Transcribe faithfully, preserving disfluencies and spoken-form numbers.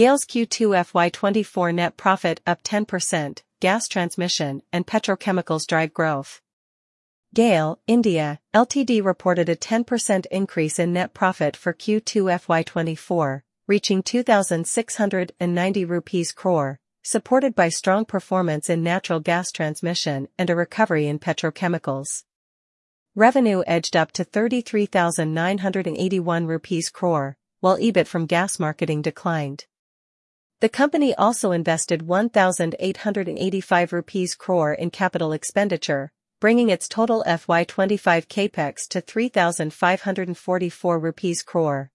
GAIL's Q two F Y twenty-four net profit up ten percent, gas transmission and petrochemicals drive growth. GAIL, India, Limited reported a ten percent increase in net profit for Q two F Y twenty-four, reaching two thousand six hundred ninety rupees crore, supported by strong performance in natural gas transmission and a recovery in petrochemicals. Revenue edged up to thirty-three thousand nine hundred eighty-one rupees crore, while E B I T from gas marketing declined. The company also invested one thousand eight hundred eighty-five rupees crore in capital expenditure, bringing its total F Y twenty-five capex to three thousand five hundred forty-four rupees crore.